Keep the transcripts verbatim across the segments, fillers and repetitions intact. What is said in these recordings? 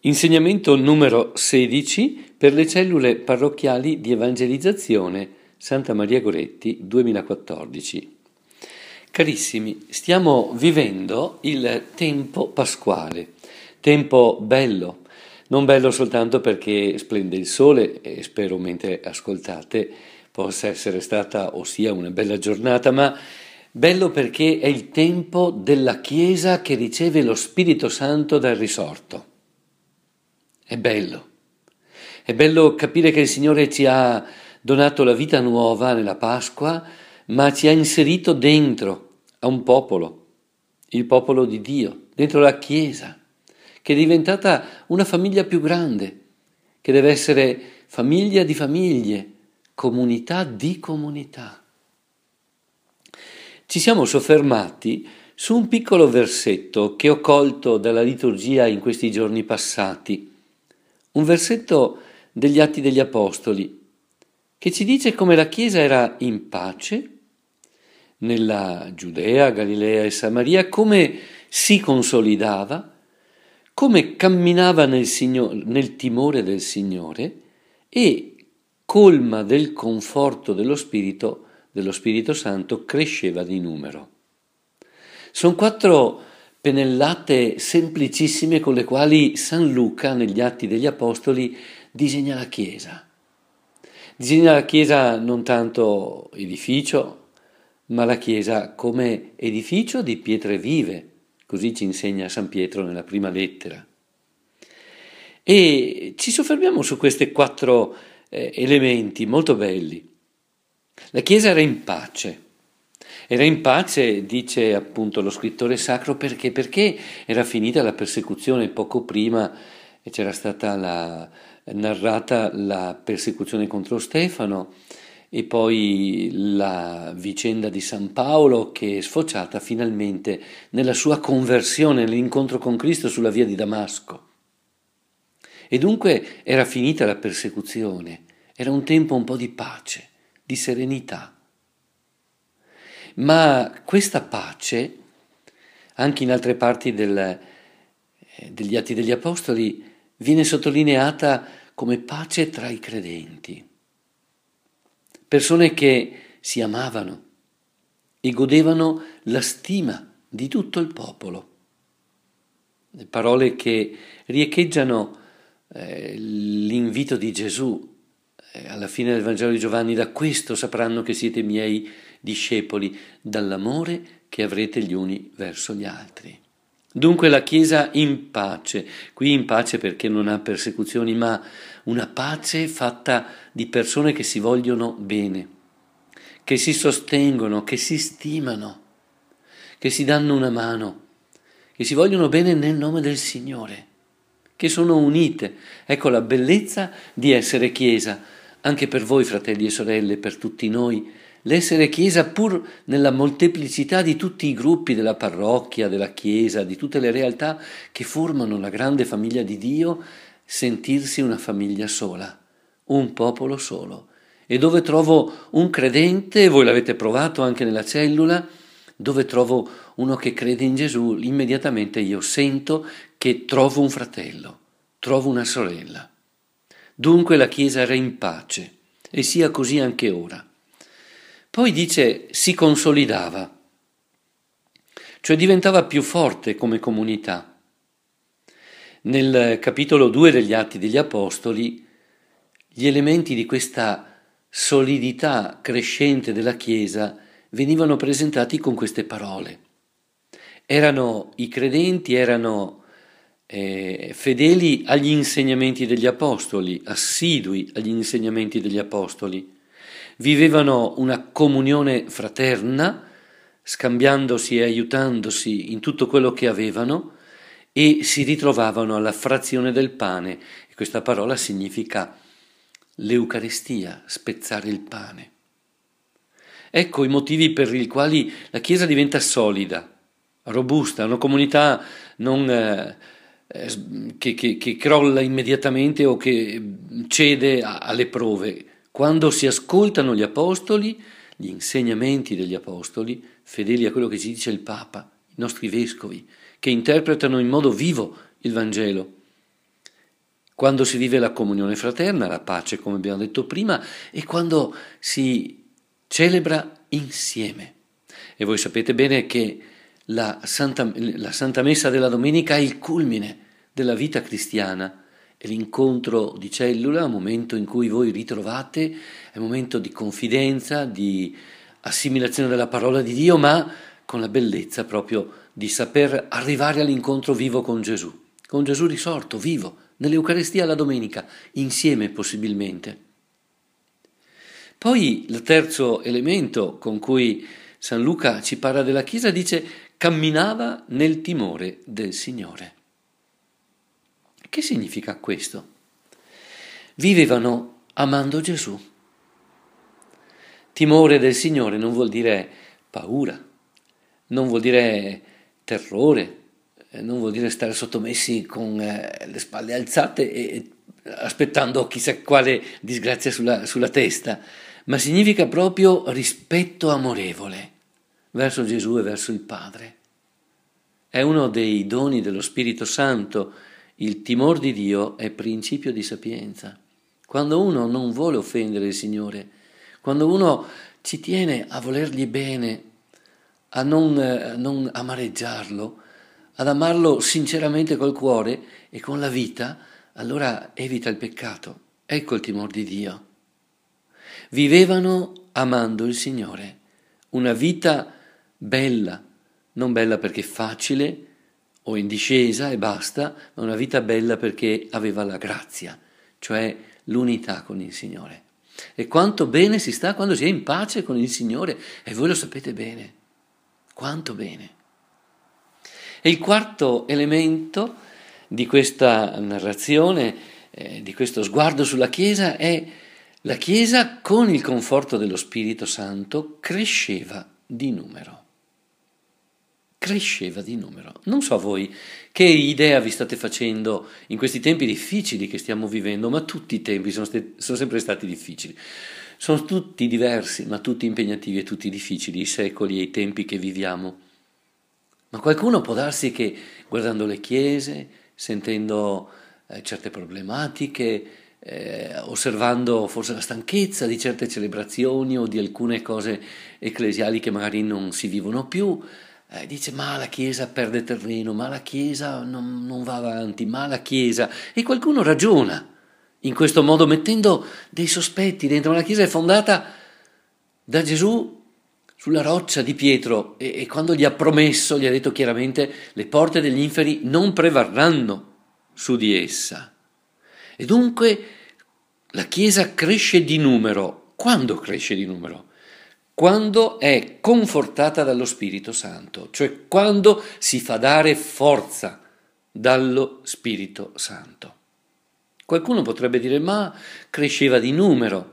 Insegnamento numero sedici per le cellule parrocchiali di evangelizzazione Santa Maria Goretti duemilaquattordici. Carissimi, stiamo vivendo il tempo pasquale, tempo bello, non bello soltanto perché splende il sole e spero mentre ascoltate possa essere stata o sia una bella giornata, ma bello perché è il tempo della Chiesa che riceve lo Spirito Santo dal risorto. È bello, è bello capire che il Signore ci ha donato la vita nuova nella Pasqua, ma ci ha inserito dentro a un popolo, il popolo di Dio, dentro la Chiesa, che è diventata una famiglia più grande, che deve essere famiglia di famiglie, comunità di comunità. Ci siamo soffermati su un piccolo versetto che ho colto dalla liturgia in questi giorni passati, un versetto degli Atti degli Apostoli, che ci dice come la Chiesa era in pace nella Giudea, Galilea e Samaria, come si consolidava, come camminava nel, Signore, nel timore del Signore e, colma del conforto dello Spirito, dello Spirito Santo, cresceva di numero. Sono quattro pennellate semplicissime con le quali San Luca, negli Atti degli Apostoli, disegna la Chiesa. Disegna la Chiesa non tanto edificio, ma la Chiesa come edificio di pietre vive, così ci insegna San Pietro nella prima lettera. E ci soffermiamo su questi quattro eh, elementi molto belli. La Chiesa era in pace. Era in pace, dice appunto lo scrittore sacro, perché? Perché era finita la persecuzione poco prima e c'era stata la, narrata la persecuzione contro Stefano e poi la vicenda di San Paolo che è sfociata finalmente nella sua conversione, nell'incontro con Cristo sulla via di Damasco. E dunque era finita la persecuzione, era un tempo un po' di pace, di serenità. Ma questa pace, anche in altre parti del, degli Atti degli Apostoli, viene sottolineata come pace tra i credenti. Persone che si amavano e godevano la stima di tutto il popolo. Le parole che riecheggiano eh, l'invito di Gesù eh, alla fine del Vangelo di Giovanni: da questo sapranno che siete miei discepoli, dall'amore che avrete gli uni verso gli altri. Dunque la Chiesa in pace, qui in pace perché non ha persecuzioni, ma una pace fatta di persone che si vogliono bene, che si sostengono, che si stimano, che si danno una mano, che si vogliono bene nel nome del Signore, che sono unite. Ecco la bellezza di essere Chiesa, anche per voi fratelli e sorelle, per tutti noi. L'essere Chiesa pur nella molteplicità di tutti i gruppi della parrocchia, della Chiesa, di tutte le realtà che formano la grande famiglia di Dio, sentirsi una famiglia sola, un popolo solo. E dove trovo un credente, voi l'avete provato anche nella cellula, dove trovo uno che crede in Gesù, immediatamente io sento che trovo un fratello, trovo una sorella. Dunque la Chiesa era in pace e sia così anche ora. Poi dice si consolidava, cioè diventava più forte come comunità. Nel capitolo due degli Atti degli Apostoli, gli elementi di questa solidità crescente della Chiesa venivano presentati con queste parole. Erano i credenti, erano eh, fedeli agli insegnamenti degli Apostoli, assidui agli insegnamenti degli Apostoli. Vivevano una comunione fraterna, scambiandosi e aiutandosi in tutto quello che avevano e si ritrovavano alla frazione del pane. E questa parola significa l'Eucaristia, spezzare il pane. Ecco i motivi per i quali la Chiesa diventa solida, robusta, una comunità non eh, che, che, che crolla immediatamente o che cede a, alle prove. Quando si ascoltano gli apostoli, gli insegnamenti degli apostoli, fedeli a quello che ci dice il Papa, i nostri vescovi, che interpretano in modo vivo il Vangelo, quando si vive la comunione fraterna, la pace, come abbiamo detto prima, e quando si celebra insieme. E voi sapete bene che la Santa, la Santa Messa della domenica è il culmine della vita cristiana, è l'incontro di cellula, è un momento in cui voi ritrovate, è un momento di confidenza, di assimilazione della parola di Dio, ma con la bellezza proprio di saper arrivare all'incontro vivo con Gesù, con Gesù risorto, vivo, nell'Eucaristia la domenica, insieme possibilmente. Poi il terzo elemento con cui San Luca ci parla della Chiesa dice: camminava nel timore del Signore. Che significa questo? Vivevano amando Gesù. Timore del Signore non vuol dire paura, non vuol dire terrore, non vuol dire stare sottomessi con eh, le spalle alzate e aspettando chissà quale disgrazia sulla, sulla testa, ma significa proprio rispetto amorevole verso Gesù e verso il Padre. È uno dei doni dello Spirito Santo. Il timor di Dio è principio di sapienza. Quando uno non vuole offendere il Signore, quando uno ci tiene a volergli bene, a non, a non amareggiarlo, ad amarlo sinceramente col cuore e con la vita, allora evita il peccato. Ecco il timor di Dio. Vivevano amando il Signore, una vita bella, non bella perché facile o in discesa e basta, ma una vita bella perché aveva la grazia, cioè l'unità con il Signore. E quanto bene si sta quando si è in pace con il Signore, e voi lo sapete bene, quanto bene. E il quarto elemento di questa narrazione, eh, di questo sguardo sulla Chiesa, è la Chiesa, con il conforto dello Spirito Santo, cresceva di numero. Cresceva di numero. Non so voi che idea vi state facendo in questi tempi difficili che stiamo vivendo, ma tutti i tempi sono, st- sono sempre stati difficili. Sono tutti diversi, ma tutti impegnativi e tutti difficili, i secoli e i tempi che viviamo. Ma qualcuno può darsi che, guardando le chiese, sentendo eh, certe problematiche, eh, osservando forse la stanchezza di certe celebrazioni o di alcune cose ecclesiali che magari non si vivono più, eh, dice: ma la Chiesa perde terreno, ma la Chiesa non, non va avanti, ma la Chiesa... E qualcuno ragiona in questo modo, mettendo dei sospetti dentro. La Chiesa è fondata da Gesù sulla roccia di Pietro, e, e quando gli ha promesso, gli ha detto chiaramente: le porte degli inferi non prevarranno su di essa. E dunque la Chiesa cresce di numero. Quando cresce di numero? Quando è confortata dallo Spirito Santo, cioè quando si fa dare forza dallo Spirito Santo. Qualcuno potrebbe dire: ma cresceva di numero.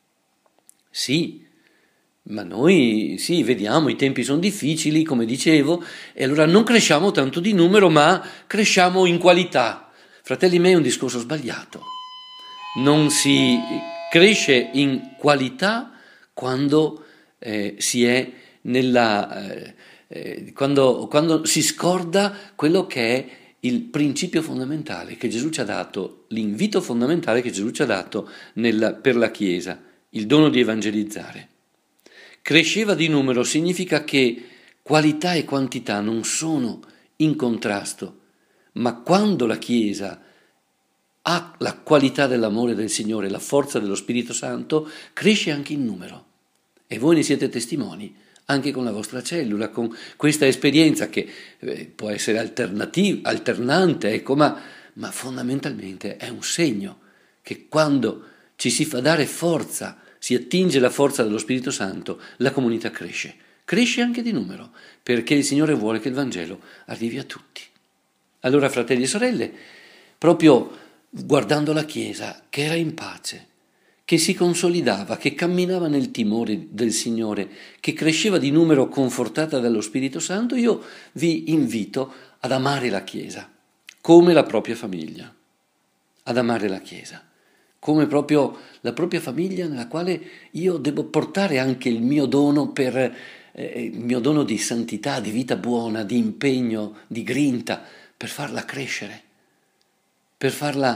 Sì, ma noi sì, vediamo, i tempi sono difficili, come dicevo, e allora non cresciamo tanto di numero, ma cresciamo in qualità. Fratelli miei, è un discorso sbagliato. Non si cresce in qualità quando eh, si è nella eh, eh, quando, quando si scorda quello che è il principio fondamentale che Gesù ci ha dato, l'invito fondamentale che Gesù ci ha dato nella, per la Chiesa, il dono di evangelizzare. Cresceva di numero significa che qualità e quantità non sono in contrasto, ma quando la Chiesa ha la qualità dell'amore del Signore, la forza dello Spirito Santo, cresce anche in numero. E voi ne siete testimoni, anche con la vostra cellula, con questa esperienza che eh, può essere alternativa, alternante, ecco, ma, ma fondamentalmente è un segno che quando ci si fa dare forza, si attinge la forza dello Spirito Santo, la comunità cresce. Cresce anche di numero, perché il Signore vuole che il Vangelo arrivi a tutti. Allora, fratelli e sorelle, proprio guardando la Chiesa che era in pace, che si consolidava, che camminava nel timore del Signore, che cresceva di numero confortata dallo Spirito Santo, io vi invito ad amare la Chiesa come la propria famiglia, ad amare la Chiesa come proprio la propria famiglia nella quale io devo portare anche il mio dono per eh, il mio dono di santità, di vita buona, di impegno, di grinta, per farla crescere, per farla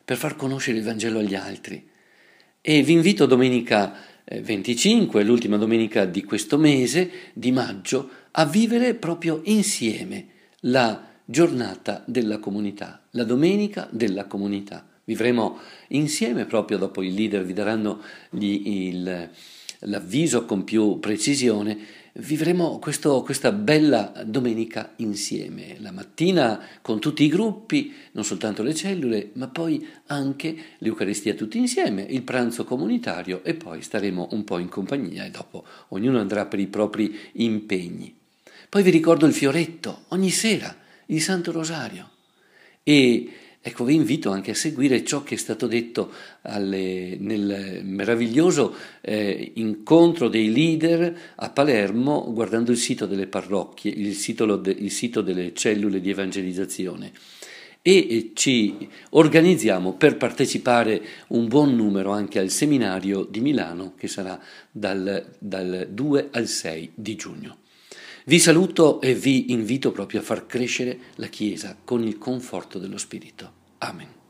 per far conoscere il Vangelo agli altri. E vi invito domenica venticinque, l'ultima domenica di questo mese di maggio, a vivere proprio insieme la giornata della comunità, la domenica della comunità. Vivremo insieme, proprio dopo i leader vi daranno gli, il, l'avviso con più precisione, vivremo questo, questa bella domenica insieme, la mattina con tutti i gruppi, non soltanto le cellule, ma poi anche l'Eucaristia tutti insieme, il pranzo comunitario e poi staremo un po' in compagnia e dopo ognuno andrà per i propri impegni. Poi vi ricordo il fioretto, ogni sera, il Santo Rosario. E ecco, vi invito anche a seguire ciò che è stato detto alle, nel meraviglioso eh, incontro dei leader a Palermo, guardando il sito delle parrocchie, il sito, il sito delle cellule di evangelizzazione. E ci organizziamo per partecipare un buon numero anche al seminario di Milano, che sarà dal, dal due al sei di giugno. Vi saluto e vi invito proprio a far crescere la Chiesa con il conforto dello Spirito. Amen.